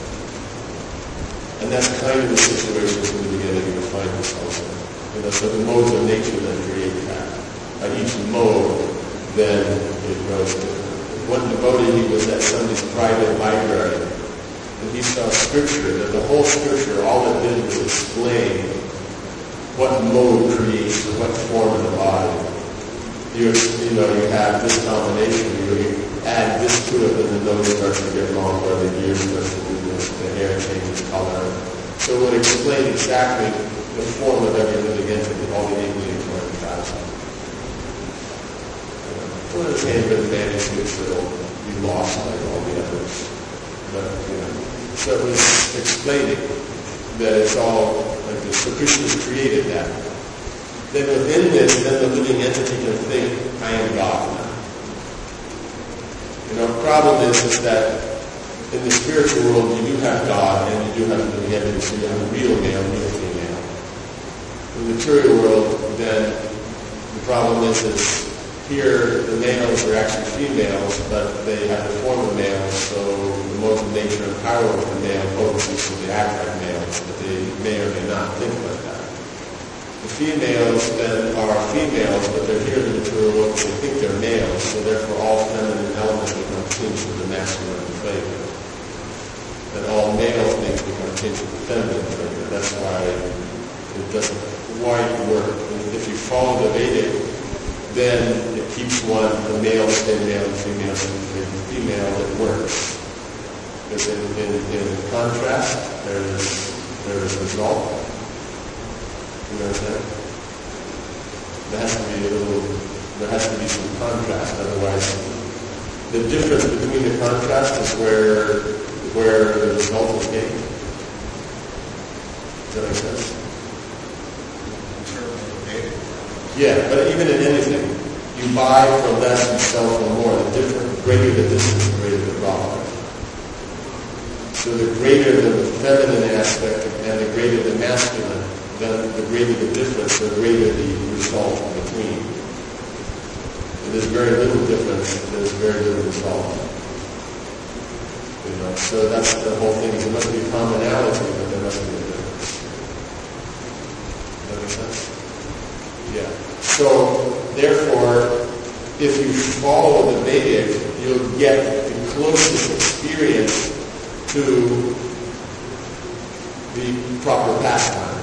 And that's kind of the situations in the beginning you find yourselves in. You know, so the modes of nature then create that. At each mode, then it goes to one devotee, he was at somebody's private library, and he saw scripture, and the whole scripture, all it did was explain what mode creates what form of the body. You, you know, you have this combination, you add this to it, and the nose starts to get longer, the ear starts to do this, the hair changes color. So it would explain exactly the form of every living entity, all the eight million four hundred thousand. One of the handwritten manuscripts that will be lost like all the others. But, you know, so it was explaining that it's all like this. So Krishna's created that. Then within this, then the living entity can think, I am God now. You know, the problem is, is that in the spiritual world, you do have God and you do have the living entity, so you have a real male and real female. In the material world, then the problem is, is here, the males are actually females, but they have the form of males, so the modes of nature and power of the male potency, so they act like males, but they may or may not think like that. The females then are females, but they're here in the material world because they think they're males, so therefore all feminine elements become tinged with the masculine flavor. And all male things become tinged with the feminine flavor. That's why it doesn't quite work. And if you follow the Vedic, then it keeps one, the male stay male, the female stay female, it works. Because in, in, in contrast, there's, there's result. You know what I'm saying? There has to be a little, there has to be some contrast, otherwise the difference between the contrast is where, where the result is gained. Does that make sense? Yeah, but even in anything, you buy for less and sell for more. The difference, the greater the distance, the greater the profit. So the greater the feminine aspect and the greater the masculine, then the greater the difference, the greater the result in between. And there's very little difference, there's very little result. You know, so that's the whole thing. There must be commonality, but there must be a difference. Does that make sense? Yeah. So, therefore, if you follow the Vedic, you'll get the closest experience to the proper pastime.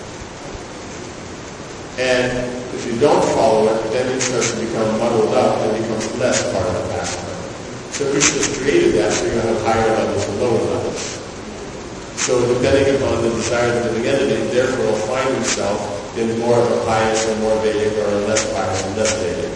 And if you don't follow it, then it starts to become muddled up and becomes less part of the pastime. So Krishna's created that, so you're going to have higher levels and lower levels. So depending upon the desire of the living entity, therefore will find himself in more of a pious or more Vedic or a less pious and less Vedic.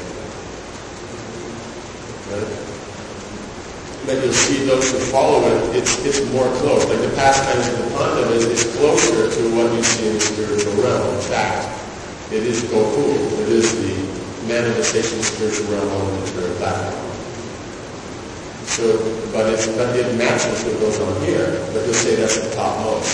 Right? But you'll see those who follow it, it's it's more close. Like the pastimes of the Pandava is, is closer to what you see in the spiritual realm. In fact, it is Gokul. It is the manifestation of the spiritual realm on the material platform. So, but, it's, but it matches what goes on here, but you'll say that's the topmost.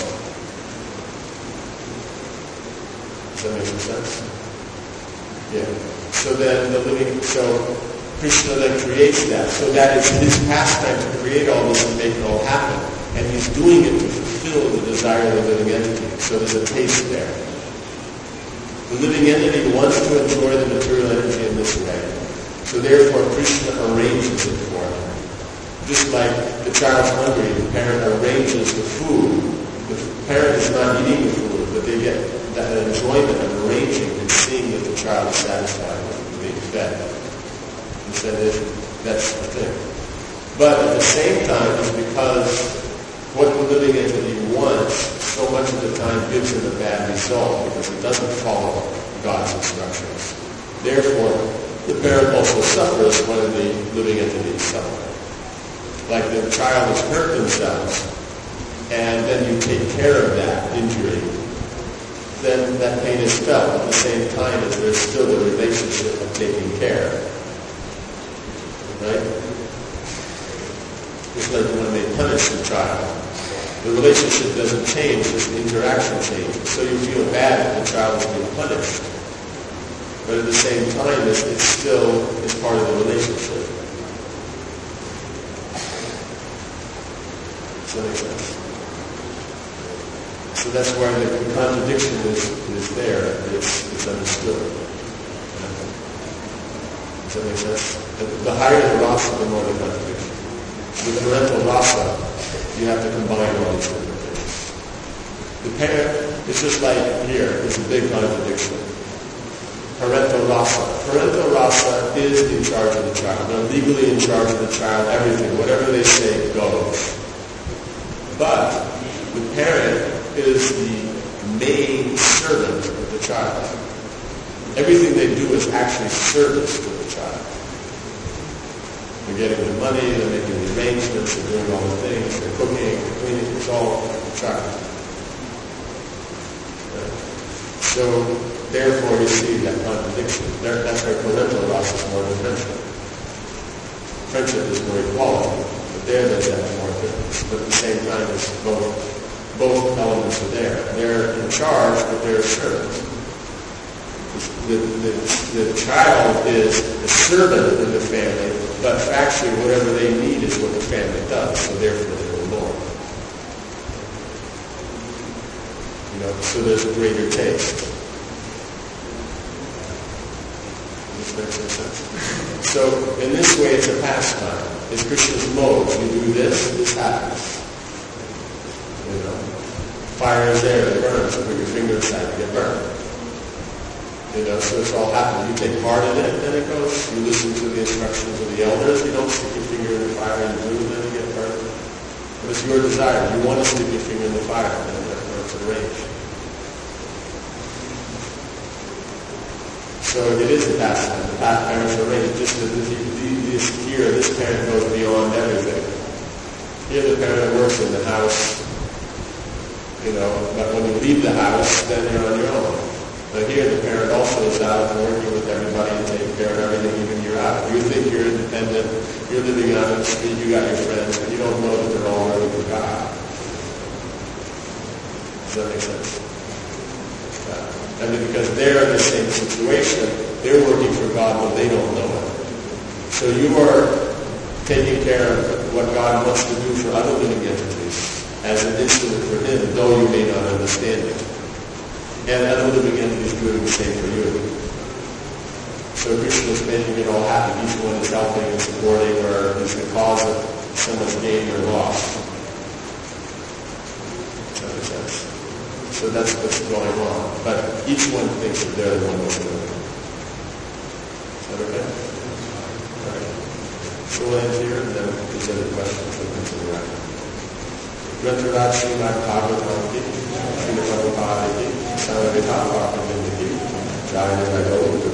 Does that make sense? Yeah. So then the living, so Krishna then creates that. So that is his pastime to create all this and make it all happen. And he's doing it to fulfill the desire of the living entity. So there's a taste there. The living entity wants to enjoy the material energy in this way. So therefore Krishna arranges it for him. Just like the child's hungry, the parent arranges the food. The parent is not eating the food, but they get that enjoyment of arranging and seeing that the child is satisfied with being fed. And so that's the thing. But at the same time, it's because what the living entity wants so much of the time gives him a bad result because it doesn't follow God's instructions. Therefore, the parent also suffers when the living entity is suffering. Like the child has hurt themselves, and then you take care of that injury, then that pain is felt at the same time as there's still the relationship of taking care. Right? Just like when they punish the child. The relationship doesn't change, just the interaction changes. So you feel bad that the child is being punished. But at the same time, it's, it's still it's part of the relationship. Does that make sense? So that's why the, the contradiction is, is there. It's, it's understood. Does that make sense? The, the higher the rasa, the more the contradiction. With parental rasa, you have to combine all these different things. The parent, it's just like here, it's a big contradiction. Parental rasa. Parental rasa is in charge of the child. They're legally in charge of the child, everything. Whatever they say goes. But the parent is the main servant of the child. Everything they do is actually service to the child. They're getting the money, they're making the arrangements, they're doing all the things, they're cooking, they're cleaning, it's all the child. Right? So, therefore, you see that contradiction. There, that's why parental rasa is more than friendship. Friendship is more equality, but there there's that more difference. But at the same time, it's both, both elements are there. They're in charge, but they're servants. The, the, the child is a servant in the family, but actually whatever they need is what the family does, so therefore they're the Lord. You know, so there's a greater taste. This makes sense. So in this way it's a pastime. It's Krishna's mode. You do this, this happens. You know, fire is there, it burns. You put your finger aside, you get burned. You know, so it's all happening. You take part in it, then it goes. You listen to the instructions of the elders. You don't stick your finger in the fire and do, then you get burned. But it's your desire. You want to stick your finger in the fire, then therefore it's arranged. So it is a pastime. The pastime is arranged. Just that this, this here, this parent goes beyond everything. Here the parent works in the house, you know, but when you leave the house, then you're on your own. But here the parent also is out and working with everybody and taking care of everything even you're out. You think you're independent, you're living out on the street, you got your friends, but you don't know that they're all working for God. Does that make sense? Yeah. And because they're in the same situation, they're working for God, but they don't know it. So you are taking care of what God wants to do for other living entities as an instrument for Him, though you may not understand it. And other living entities doing the same for you. So Krishna is making it all happen. Each one is helping and supporting, or is the cause of someone's gain or loss. Does that make sense? So that's what's going on. But each one thinks that they're the one that's doing it. Is that okay? All right. So we'll end here, and then if there's any questions, we'll continue after. Grantaraj Srimad Bhagavatam Ki, Srimad Prabhupada Ki, Samavita Bhaktivinoda Ki, Jaya Jaya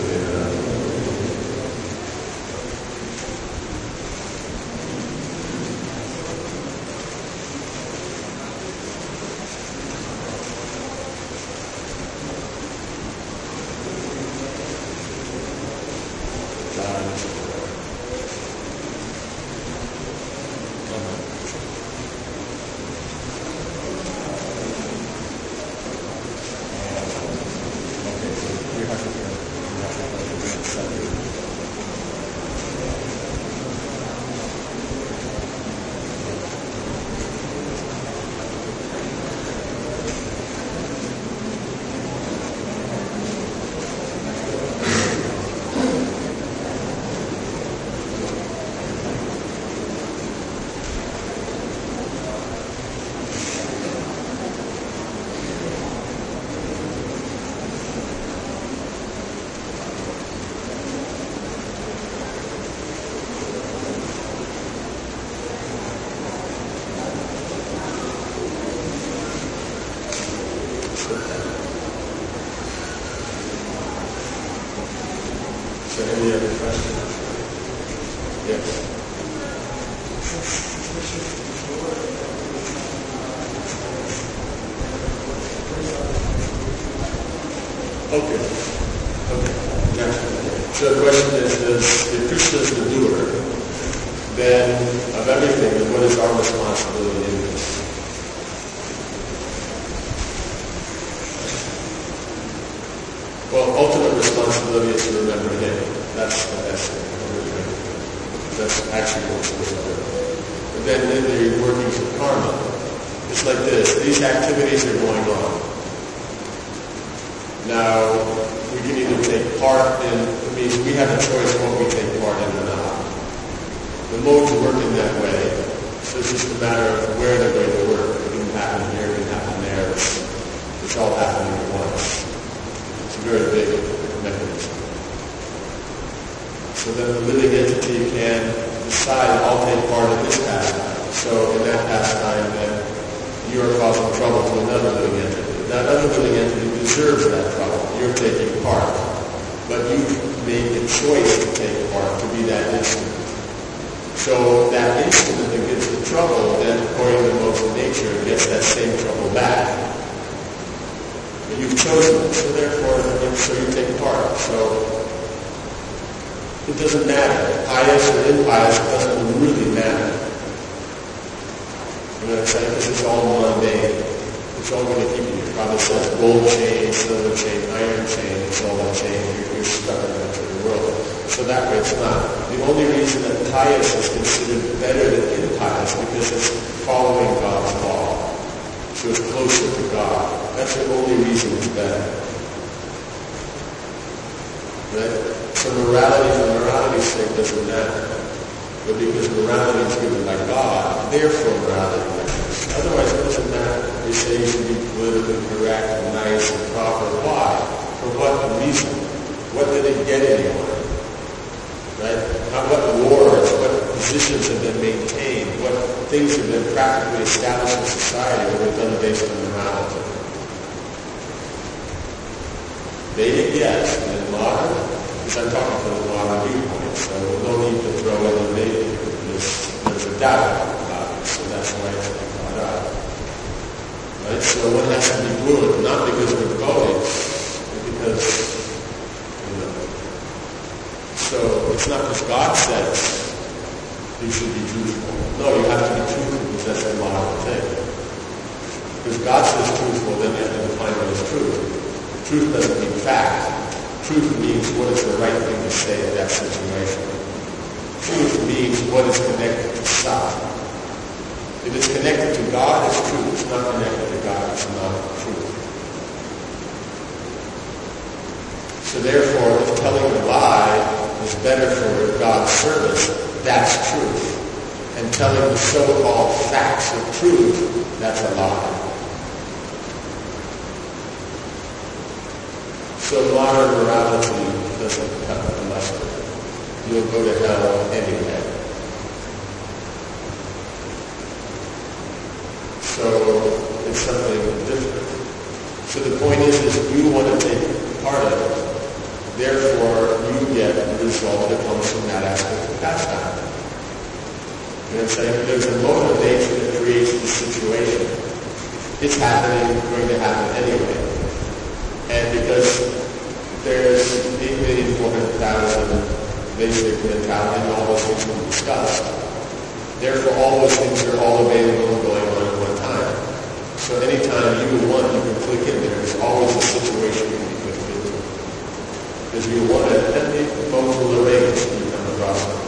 Thank you. Any other questions? Yes. Okay. Okay. Next. So the question is, is if Krishna is the doer, then of everything, then what is our responsibility in this? Well, ultimate responsibility is to remember him. That's the best thing. That's actually what we're supposed to do. But then in the workings of karma, it's like this. These activities are going on. Now, we can either take part in, I mean, we have a choice what we take part in or not. The modes work in that way. So it's just a matter of where they're going to work. It can happen here, it can happen there. It's, it's all happening at once. It's a very big mechanism. So then the living entity can decide, I'll take part in this pastime. So in that pastime, then you are causing trouble to another living entity. That other living entity deserves that trouble. You're taking part. But you made the choice to take part, to be that instrument. So that instrument that gets the trouble, then according to modes of nature, gets that same trouble back. But you've chosen it, so therefore, so you take part. So it doesn't matter. Pious or impious, it doesn't really matter. You know what I'm saying? Because it's all mundane. It's all going to keep you. Prabhupada says gold chain, silver chain, iron chain, it's all that chain. You're, you're stuck in that to the world. So that way it's not. The only reason that pious is considered better than impious because it's following God's law. So it's closer to God. That's the only reason it's better. Right? So morality for morality's sake doesn't matter. But because morality is given by God, therefore morality matters. Otherwise it doesn't matter. They say you should be politically correct and nice and proper. Why? For what reason? What did it get anyone? Right? Not what wars, what positions have been maintained, what things have been practically established in society that were done based on morality. Vedic, yes, and then modern, because I'm talking from the modern viewpoint, so no need to throw in the Vedic because there's a doubt about it, so that's why it's been brought up. Right? So one has to be fluid, not because we're going, but because, you know, so it's not because God says you should be truthful. No, you have to be truthful because that's a modern thing. Because God says truthful, then you have to define what is truth. Truth doesn't mean fact. Truth means what is the right thing to say in that situation. Truth means what is connected to God. If it's connected to God, it's truth. If it's not connected to God, it's not truth. So therefore, if telling a lie is better for God's service, that's truth. And telling the so-called facts of truth, that's a lie. So modern morality doesn't cut the mustard. You'll go to hell anyway. So it's something different. So the point is, is you want to take part of it. Therefore, you get the result that comes from that aspect of pastime. You know what I'm saying? There's a mode of nature that creates the situation. It's happening, it's going to happen anyway. And because there's eight million four hundred thousand basic mentality and all those things we discussed, therefore all those things are all available and going on at one time. So anytime you want, you can click in there. There's always a situation you can click into. Because you want it, and the folks will arrange when you come across it.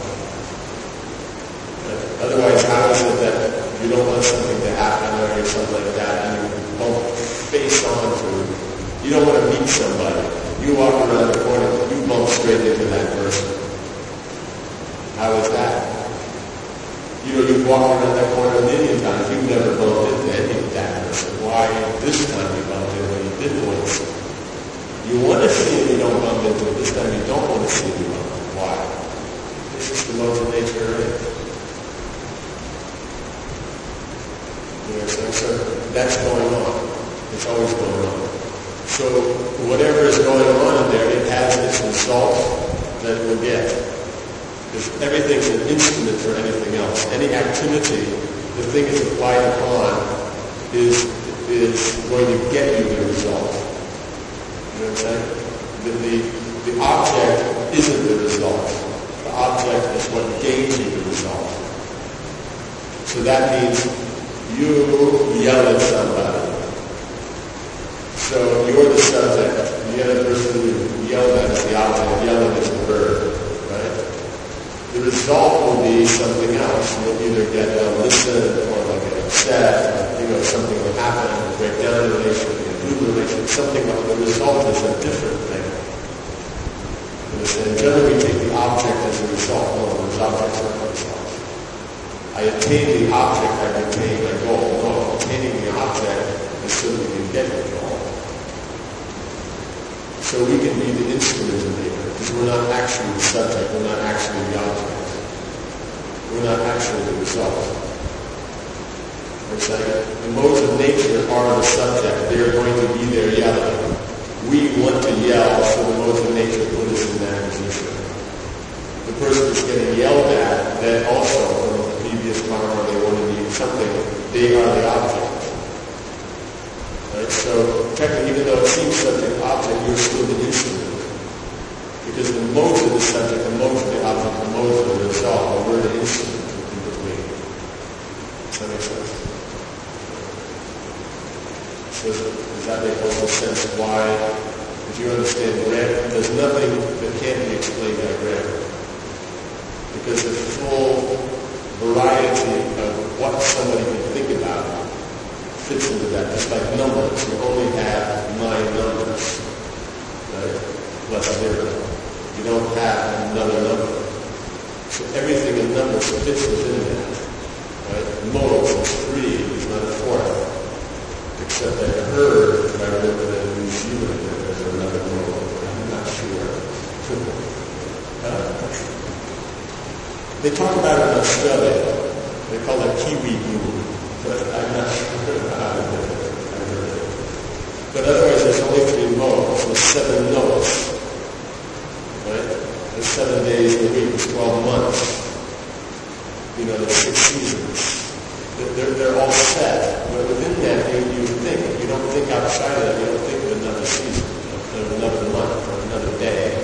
Otherwise, how is it that you don't want something to happen or something like that and you bump face on to it? You don't want to meet somebody. You walk around the corner, you bump straight into that person. How is that? You know, you've walked around that corner a million times. You've never bumped into any of that person. Why this time you bumped into it when you didn't want to see it? You want to see it, you don't bump into it. This time you don't want to see it, you bump into it. Why? It's just the modes of nature it is. You know, so, so that's going on. It's always going on. So whatever is going on in there, it has its result that we'll get. Because everything's an instrument for anything else. Any activity the thing is applied upon is, is going to get you the result. You know what I'm saying? The, the, the object isn't the result. The object is what gains you the result. So that means you yell at somebody. So you're the subject. The other person who yelled at is the object. Yelling is the verb. Right? The result will be something else. You'll either get a listen or like get upset. You know, something will happen, break down the relationship, improve the relationship. Something else. The result is a different thing. And generally we take the object as a result. No, those objects are not results. I attain the object, I attain my goal. No, attaining the object is so that we can get the goal. So we can be the instrument maker, because we're not actually the subject, we're not actually the object. We're not actually the result. It's like the modes of nature are the subject. They're going to be there yelling. We want to yell, so the modes of nature put us in that position. The person who's getting yelled at, then also from the previous karma, they want to be something. They are the object. Right? So technically, even though it seems subject-object, you're still the instrument. Because the modes of the subject, the modes of the object, the modes of the result, are we're the instrument in between. Does that make sense? So does that make also sense why, if you understand grammar, there's nothing that can't be explained by grammar. Because the full variety of what somebody can think about fits into that. Just like numbers, you only have nine numbers, right? Plus zero. You don't have another number. So everything in numbers fits within that, right? Modes is three, is not a fourth. Except I heard, if I remember that in New Zealand, that there's another mode. I'm not sure. uh, they talk about it in Australia. They call it Kiwi Boom. But I'm not sure how I heard it. But otherwise, there's only three modes. There's seven notes. Right? There's seven days in a week. There's twelve months. You know, there's six seasons. They're, they're all set. But within that, you, you think. You don't think outside of that. You don't think of another season, of another month, or another day.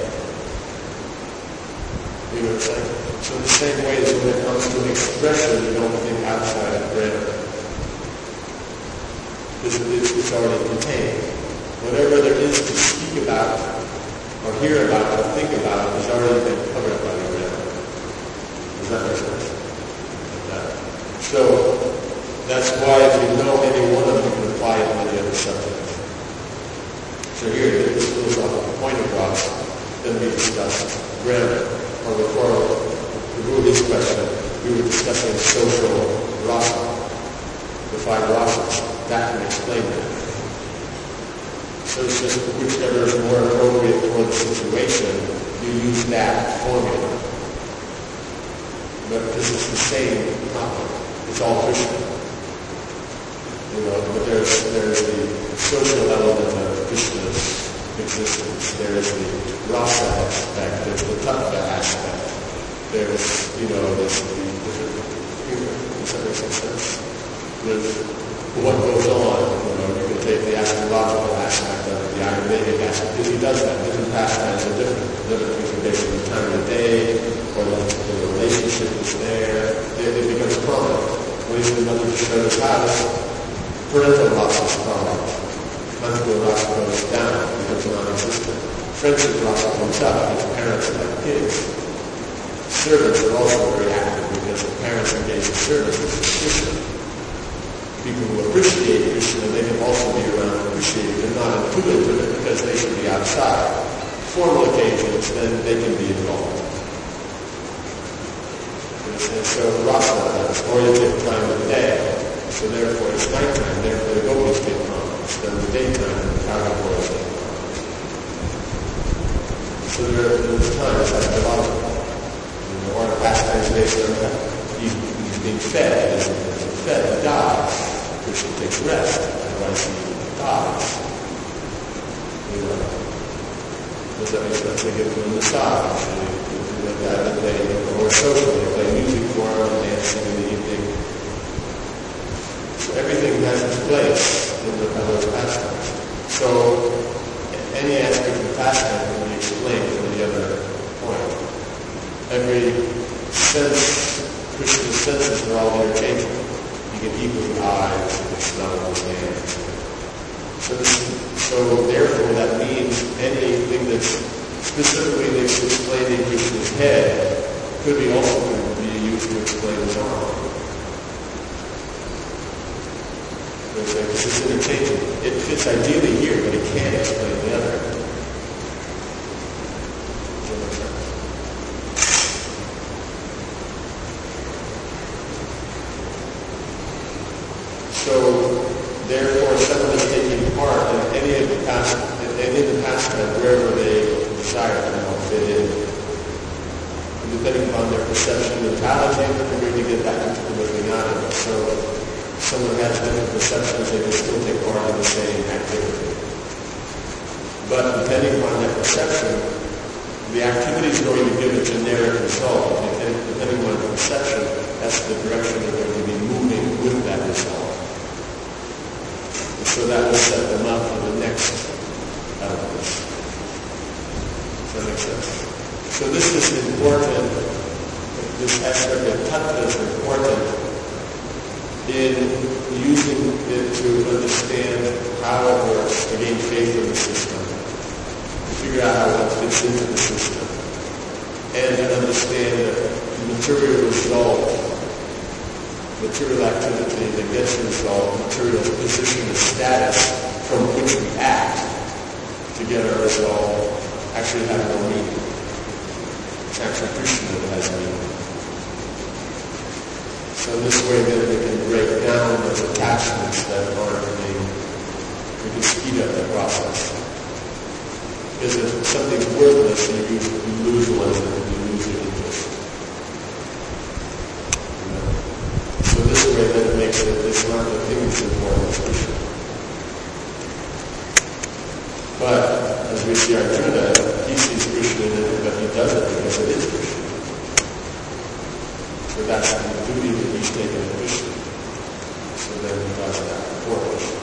You know what I'm saying? So in the same way as when it comes to an expression, you don't think outside of grammar. It's, it's, it's already contained. Whatever there is to speak about, or hear about, or think about, has already been covered by the grammar. Does that make sense? Like that. So, that's why if you know any one of them, you can apply it to any other subject. So here, to get this philosophical point across, then we discussed grammar. Or before the Buddhist question, we were discussing social rasa, the five rasas. That can explain that. So it's just whichever is more appropriate for the situation, you use that formula. But because it's the same topic. It's all Krishna. You know, but there's there's the social element of Krishna's existence. There's the rasa aspect. There's the tattva aspect. There's, you know, there's the different, you know, does that make sense? There's what goes on. You know, you can take the astrological aspect of it, the Ayurvedic aspect, because he does that. Different pastimes are different. Different things are based on the time of the day, or the, the relationship is there. It, it becomes prominent. When he's in the mother Krishna's house, parental rasa is prominent. Conjugal rasa goes down, becomes non-existent. Friendship rasa comes up, because parents like kids. Servants are also very active, because the parents engage in service with Krishna. People who appreciate Krishna, they can also be around and appreciate it. They're not intuitive to it, because they should be outside. Formal occasions, then they can be involved. And so rasa is oriented time of the day. So therefore it's nighttime, therefore the gopis get prominence. Then the daytime, the Kaga boys get prominence. So there, there's times like the lot of, you know, or the pastimes based on that. He's, he's being fed, isn't he? He's fed, he dies. Krishna takes rest, otherwise he dies. You know. Does that make sense? They give them a massage, they do like that, and they, or social, they play music for them, and dancing in the evening. So everything has its place in the other pastimes. So any aspect of the pastime can be explained from the other point. Every sense, Krishna's senses are all interchangeable. You can eat with the eyes, you can smell with the hands. So, this, so therefore that means anything that's specifically that's explained in Krishna's head could be also be used to explain his arm. Because it's interchangeable. It fits ideally here, but it can't explain the other. Does that make sense? So, therefore, someone is taking part in any of the past, in any of the pastime, wherever they desire to fit in. And depending upon their perception of mentality, they're going to get that particular thing out of it. So, someone has different perceptions, they can still take part in the same activity. But depending upon their perception, the activity is going to give a generic result. And depending on the perception, that's the direction they're going to be moving with that result. And so that will set them up for the next elements. Does that make sense? So this is important, this aspect of tattva is important in using it to understand how it works, to gain faith in the system, to figure out how it fits into the system, and to understand the material result, material activity that gets the result, material position and status from which we act to get our result, actually have no meaning. It's actually Krishna that has meaning. So this way then we can break down those attachments that are being, we can speed up the process. Because if something's worthless, you, you lose one, and you lose your interest. You know? So this way then it makes it, it's not the thing that's important, it's Krishna. But, as we see Arjuna, he sees Krishna in it, but he does it because it is Krishna. So that's the duty that he's taken to Krishna. So then he does that for Krishna.